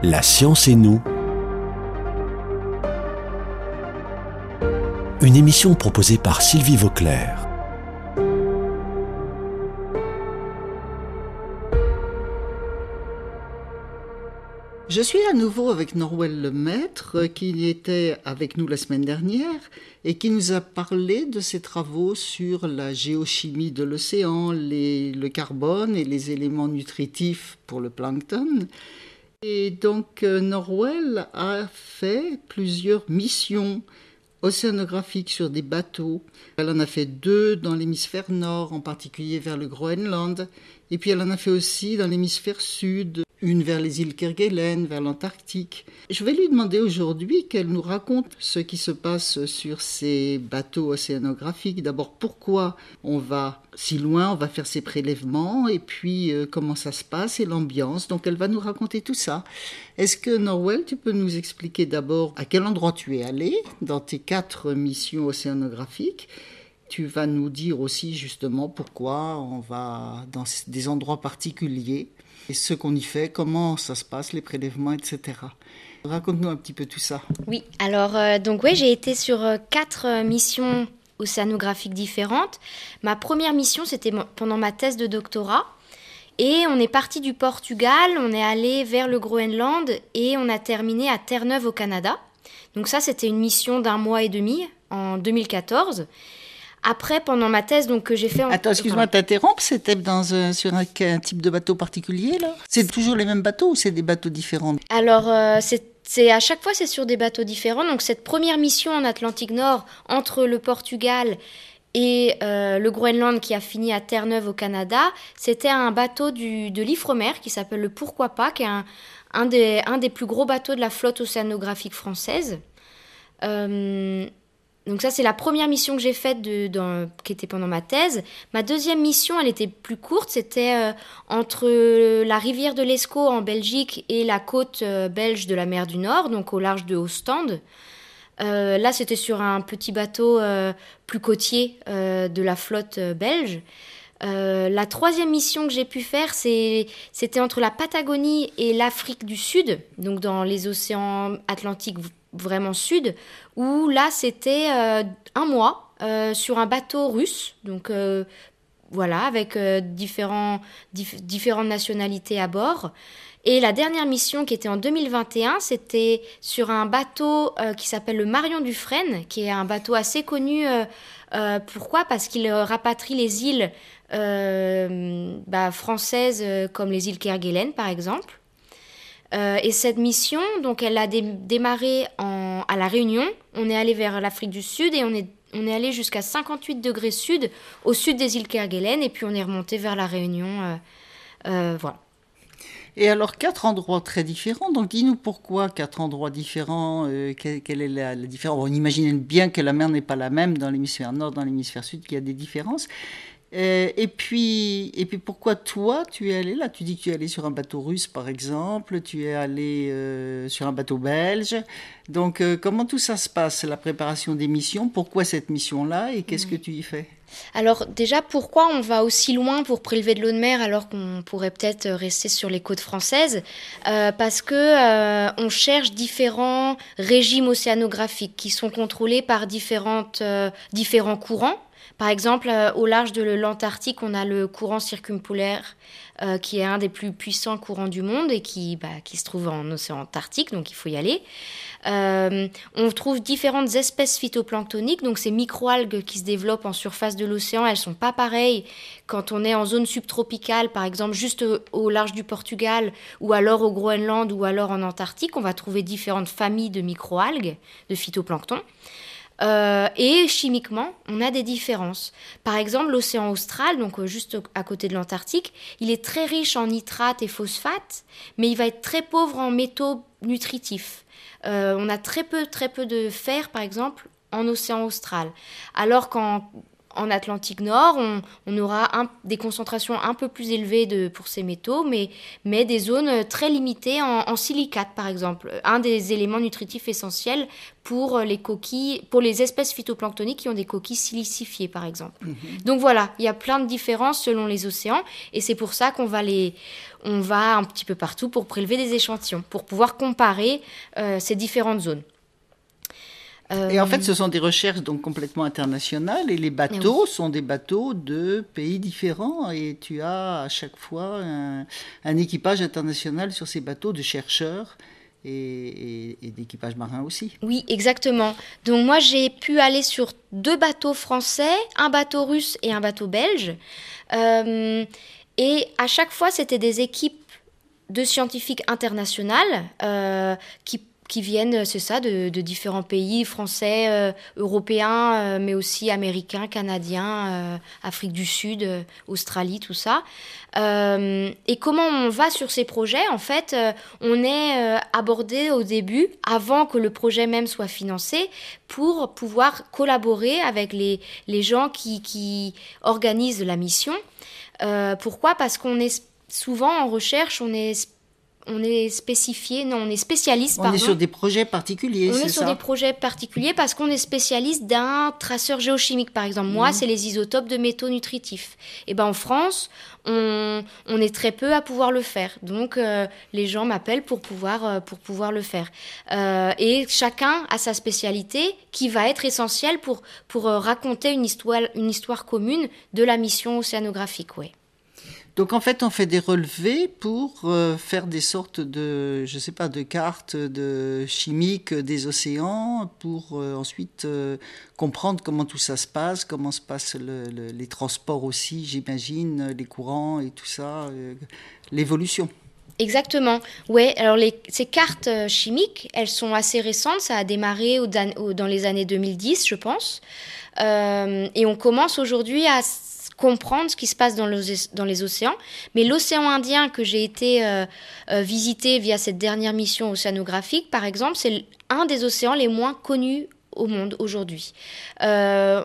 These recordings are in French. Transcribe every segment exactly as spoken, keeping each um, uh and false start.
La science et nous. Une émission proposée par Sylvie Vauclair. Je suis à nouveau avec Norwell Lemaître, qui était avec nous la semaine dernière et qui nous a parlé de ses travaux sur la géochimie de l'océan, les, le carbone et les éléments nutritifs pour le plancton. Et donc Norwell a fait plusieurs missions océanographiques sur des bateaux. Elle en a fait deux dans l'hémisphère nord, en particulier vers le Groenland, et puis elle en a fait aussi dans l'hémisphère sud, une vers les îles Kerguelen, vers l'Antarctique. Je vais lui demander aujourd'hui qu'elle nous raconte ce qui se passe sur ces bateaux océanographiques. D'abord, pourquoi on va si loin, on va faire ces prélèvements, et puis euh, comment ça se passe et l'ambiance. Donc elle va nous raconter tout ça. Est-ce que Norwell, tu peux nous expliquer d'abord à quel endroit tu es allé dans tes quatre missions océanographiques? Tu vas nous dire aussi justement pourquoi on va dans des endroits particuliers et ce qu'on y fait, comment ça se passe, les prélèvements, et cetera. Raconte-nous un petit peu tout ça. Oui, alors euh, donc ouais, j'ai été sur euh, quatre euh, missions océanographiques différentes. Ma première mission, c'était pendant ma thèse de doctorat. Et on est parti du Portugal, on est allé vers le Groenland et on a terminé à Terre-Neuve au Canada. Donc ça, c'était une mission d'un mois et demi en deux mille quatorze. Après, pendant ma thèse donc, que j'ai fait... En... Attends, excuse-moi de t'interrompre, c'était dans un, sur un, un type de bateau particulier, là? C'est toujours les mêmes bateaux ou c'est des bateaux différents? Alors, euh, c'est, c'est, à chaque fois, c'est sur des bateaux différents. Donc, cette première mission en Atlantique Nord, entre le Portugal et euh, le Groenland, qui a fini à Terre-Neuve au Canada, c'était un bateau du, de l'Ifremer, qui s'appelle le Pourquoi pas, qui est un, un, des, un des plus gros bateaux de la flotte océanographique française. Euh... Donc ça, c'est la première mission que j'ai faite de, dans, qui était pendant ma thèse. Ma deuxième mission, elle était plus courte. C'était euh, entre la rivière de l'Escaut en Belgique et la côte euh, belge de la mer du Nord, donc au large de Ostende. Euh, là, c'était sur un petit bateau euh, plus côtier euh, de la flotte euh, belge. Euh, la troisième mission que j'ai pu faire, c'est, c'était entre la Patagonie et l'Afrique du Sud, donc dans les océans Atlantiques vraiment sud, où là c'était euh, un mois euh, sur un bateau russe, donc euh, voilà, avec euh, différents, dif- différentes nationalités à bord. Et la dernière mission qui était en deux mille vingt et un, c'était sur un bateau euh, qui s'appelle le Marion Dufresne, qui est un bateau assez connu. Euh, euh, pourquoi ? Parce qu'il rapatrie les îles euh, bah, françaises euh, comme les îles Kerguelen par exemple. Euh, et cette mission, donc, elle a dé- démarré en, à La Réunion. On est allé vers l'Afrique du Sud et on est, on est allé jusqu'à cinquante-huit degrés sud, au sud des îles Kerguelen, et puis on est remonté vers La Réunion. Euh, euh, voilà. Et alors, quatre endroits très différents. Donc, dis-nous pourquoi quatre endroits différents, euh, quelle, quelle est la, la différence? On imagine bien que la mer n'est pas la même dans l'hémisphère nord, dans l'hémisphère sud, qu'il y a des différences. Euh, et, puis, et puis, pourquoi toi, tu es allé là? Tu dis que tu es allé sur un bateau russe, par exemple. Tu es allé euh, sur un bateau belge. Donc, euh, comment tout ça se passe, la préparation des missions? Pourquoi cette mission-là? Et qu'est-ce mmh. que tu y fais? Alors déjà, pourquoi on va aussi loin pour prélever de l'eau de mer alors qu'on pourrait peut-être rester sur les côtes françaises? euh, Parce que euh, on cherche différents régimes océanographiques qui sont contrôlés par différentes, euh, différents courants. Par exemple, euh, au large de l'Antarctique, on a le courant circumpolaire euh, qui est un des plus puissants courants du monde et qui, bah, qui se trouve en océan Antarctique, donc il faut y aller. Euh, on trouve différentes espèces phytoplanctoniques, donc ces microalgues qui se développent en surface de l'océan, elles ne sont pas pareilles quand on est en zone subtropicale, par exemple juste au, au large du Portugal, ou alors au Groenland, ou alors en Antarctique. On va trouver différentes familles de microalgues, de phytoplancton. Euh, et chimiquement, on a des différences. Par exemple, l'océan austral, donc euh, juste à côté de l'Antarctique, il est très riche en nitrates et phosphates, mais il va être très pauvre en métaux nutritifs. Euh, on a très peu, très peu de fer, par exemple, en océan austral. Alors qu'en en Atlantique Nord, on, on aura un, des concentrations un peu plus élevées de, pour ces métaux, mais, mais des zones très limitées en, en silicate, par exemple. Un des éléments nutritifs essentiels pour les coquilles, pour les espèces phytoplanctoniques qui ont des coquilles silicifiées, par exemple. Mm-hmm. Donc voilà, il y a plein de différences selon les océans, et c'est pour ça qu'on va les, on va un petit peu partout pour prélever des échantillons, pour pouvoir comparer euh, ces différentes zones. Euh... Et en fait, ce sont des recherches donc complètement internationales et les bateaux oui. sont des bateaux de pays différents et tu as à chaque fois un, un équipage international sur ces bateaux de chercheurs et, et, et d'équipage marin aussi. Oui, exactement. Donc moi, j'ai pu aller sur deux bateaux français, un bateau russe et un bateau belge. Euh, et à chaque fois, c'était des équipes de scientifiques internationales euh, qui qui viennent, c'est ça, de, de différents pays, français, euh, européens, euh, mais aussi américains, canadiens, euh, Afrique du Sud, euh, Australie, tout ça. Euh, et comment on va sur ces projets ? En fait, euh, on est euh, abordé au début, avant que le projet même soit financé, pour pouvoir collaborer avec les, les gens qui, qui organisent la mission. Euh, pourquoi ? Parce qu'on est souvent en recherche, on est On est spécifié, non, on est spécialiste. On pardon. est sur des projets particuliers, on c'est ça ? On est sur des projets particuliers parce qu'on est spécialiste d'un traceur géochimique, par exemple. Moi, mmh. c'est les isotopes de métaux nutritifs. Et ben en France, on, on est très peu à pouvoir le faire. Donc, euh, les gens m'appellent pour pouvoir, euh, pour pouvoir le faire. Euh, et chacun a sa spécialité qui va être essentielle pour, pour euh, raconter une histoire, une histoire commune de la mission océanographique, oui. Donc en fait, on fait des relevés pour euh, faire des sortes de, je sais pas, de cartes de chimiques des océans pour euh, ensuite euh, comprendre comment tout ça se passe, comment se passent le, le, les transports aussi, j'imagine, les courants et tout ça, euh, l'évolution. Exactement. Ouais. Alors les, ces cartes chimiques, elles sont assez récentes. Ça a démarré au, au, dans les années deux mille dix, je pense. Euh, et on commence aujourd'hui à comprendre ce qui se passe dans, le, dans les océans. Mais l'océan Indien que j'ai été euh, euh, visiter via cette dernière mission océanographique, par exemple, c'est un des océans les moins connus au monde aujourd'hui. Euh,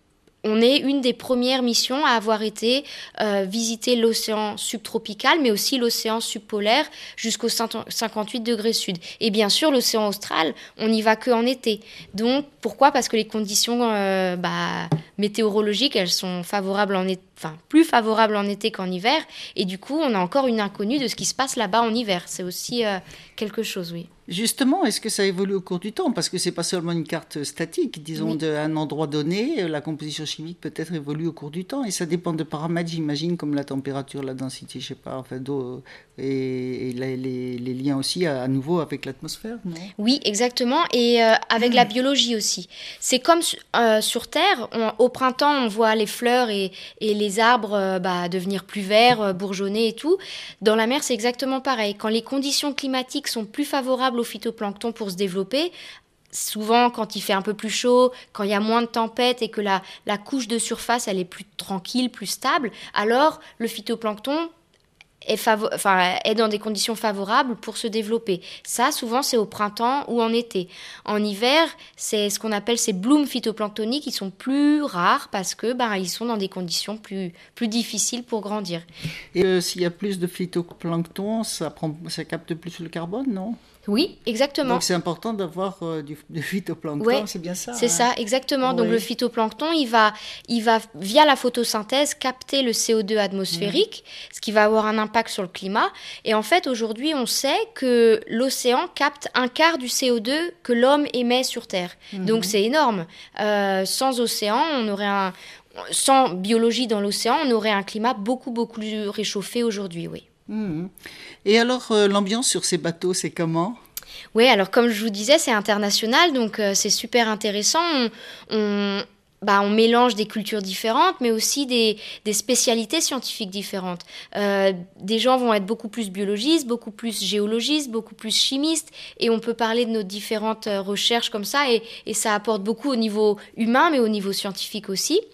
On est une des premières missions à avoir été euh, visiter l'océan subtropical, mais aussi l'océan subpolaire jusqu'au cinquante-huit degrés sud. Et bien sûr, l'océan austral, on n'y va qu'en été. Donc, pourquoi ? Parce que les conditions euh, bah, météorologiques, elles sont favorables en été, enfin, plus favorables en été qu'en hiver. Et du coup, on a encore une inconnue de ce qui se passe là-bas en hiver. C'est aussi euh, quelque chose, oui. Justement, est-ce que ça évolue au cours du temps ? Parce que ce n'est pas seulement une carte statique. Disons, oui. d'un endroit donné, la composition chimique peut-être évolue au cours du temps. Et ça dépend de paramètres, j'imagine, comme la température, la densité, je ne sais pas, enfin, d'eau, et, et les, les, les liens aussi, à, à nouveau, avec l'atmosphère, non ? Oui, exactement. Et euh, avec mmh. la biologie aussi. C'est comme euh, sur Terre, on, au printemps, on voit les fleurs et, et les arbres euh, bah, devenir plus verts, euh, bourgeonner et tout. Dans la mer, c'est exactement pareil. Quand les conditions climatiques sont plus favorables au phytoplancton pour se développer, souvent quand il fait un peu plus chaud, quand il y a moins de tempêtes et que la, la couche de surface elle est plus tranquille, plus stable, alors le phytoplancton est, favo- enfin, est dans des conditions favorables pour se développer. Ça, souvent, c'est au printemps ou en été. En hiver, c'est ce qu'on appelle ces blooms phytoplanctoniques, ils sont plus rares parce que ben, ils sont dans des conditions plus, plus difficiles pour grandir. Et euh, s'il y a plus de phytoplancton, ça, prend, ça capte plus le carbone, non ? Oui, exactement. Donc c'est important d'avoir euh, du, du phytoplancton, ouais, c'est bien ça. C'est hein ça, exactement. Ouais. Donc le phytoplancton, il va, il va, via la photosynthèse, capter le C O deux atmosphérique, mmh. ce qui va avoir un impact sur le climat. Et en fait, aujourd'hui, on sait que l'océan capte un quart du C O deux que l'homme émet sur Terre. Mmh. Donc c'est énorme. Euh, sans océan, on aurait un... Sans biologie dans l'océan, on aurait un climat beaucoup, beaucoup plus réchauffé aujourd'hui, oui. Mmh. Et alors, euh, l'ambiance sur ces bateaux, c'est comment ? Oui, alors comme je vous disais, c'est international, donc euh, c'est super intéressant. On, on, bah, on mélange des cultures différentes, mais aussi des, des spécialités scientifiques différentes. Euh, des gens vont être beaucoup plus biologistes, beaucoup plus géologistes, beaucoup plus chimistes, et on peut parler de nos différentes euh, recherches comme ça, et, et ça apporte beaucoup au niveau humain, mais au niveau scientifique aussi.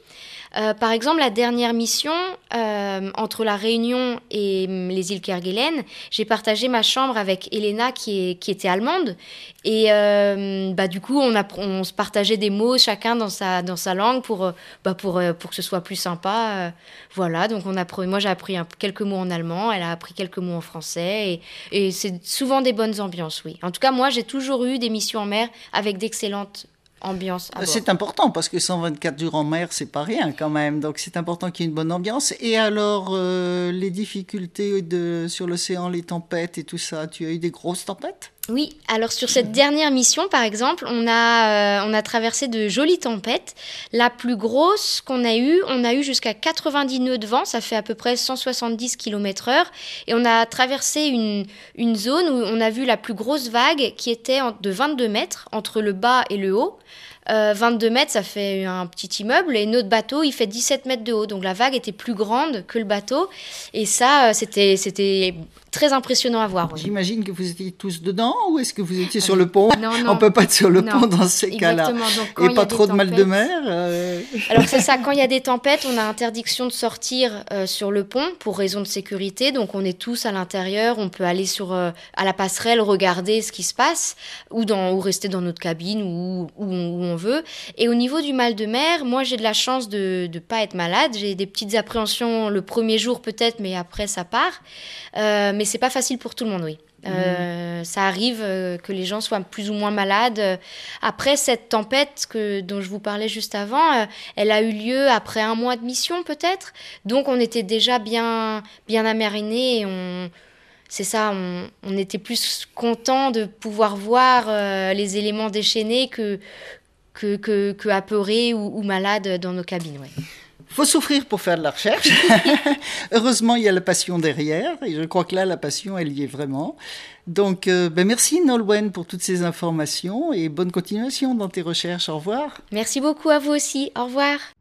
Euh, par exemple, la dernière mission, euh, entre la Réunion et hum, les îles Kerguelen, j'ai partagé ma chambre avec Elena qui, est, qui était allemande. Et euh, bah, du coup, on, a, on se partageait des mots chacun dans sa, dans sa langue pour, bah, pour, pour que ce soit plus sympa. Euh, voilà, donc on a, moi j'ai appris un, quelques mots en allemand, elle a appris quelques mots en français. Et, et c'est souvent des bonnes ambiances, oui. En tout cas, moi j'ai toujours eu des missions en mer avec d'excellentes ambiance à bord. C'est important parce que cent vingt-quatre jours en mer, c'est pas rien quand même. Donc c'est important qu'il y ait une bonne ambiance. Et alors, euh, les difficultés de, sur l'océan, les tempêtes et tout ça, tu as eu des grosses tempêtes ? Oui, alors sur cette dernière mission, par exemple, on a, euh, on a traversé de jolies tempêtes. La plus grosse qu'on a eue, on a eu jusqu'à quatre-vingt-dix nœuds de vent, ça fait à peu près cent soixante-dix kilomètres heure. Et on a traversé une, une zone où on a vu la plus grosse vague qui était de vingt-deux mètres entre le bas et le haut. Euh, vingt-deux mètres, ça fait un petit immeuble, et notre bateau, il fait dix-sept mètres de haut. Donc la vague était plus grande que le bateau. Et ça, c'était, c'était très impressionnant à voir. Oui. J'imagine que vous étiez tous dedans, ou est-ce que vous étiez sur le pont ? Non, non. On ne peut pas être sur le non. pont dans ces cas-là. Donc, et pas trop de mal de mer euh... Alors c'est ça, quand il y a des tempêtes, on a interdiction de sortir euh, sur le pont pour raison de sécurité. Donc on est tous à l'intérieur, on peut aller sur, euh, à la passerelle, regarder ce qui se passe, ou, dans, ou rester dans notre cabine, ou où, où on veut. Et au niveau du mal de mer, moi j'ai de la chance de ne pas être malade. J'ai des petites appréhensions le premier jour peut-être, mais après ça part. Euh, mais c'est pas facile pour tout le monde, oui. Euh, mmh. Ça arrive euh, que les gens soient plus ou moins malades. Après cette tempête que, dont je vous parlais juste avant, euh, elle a eu lieu après un mois de mission peut-être. Donc on était déjà bien, bien amarinés et on... C'est ça, on, on était plus contents de pouvoir voir euh, les éléments déchaînés que, que, que, que apeurés ou, ou malades dans nos cabines. Ouais. Faut souffrir pour faire de la recherche. Heureusement, il y a la passion derrière. Et je crois que là, la passion, elle y est vraiment. Donc, euh, ben merci Nolwenn pour toutes ces informations et bonne continuation dans tes recherches. Au revoir. Merci beaucoup à vous aussi. Au revoir.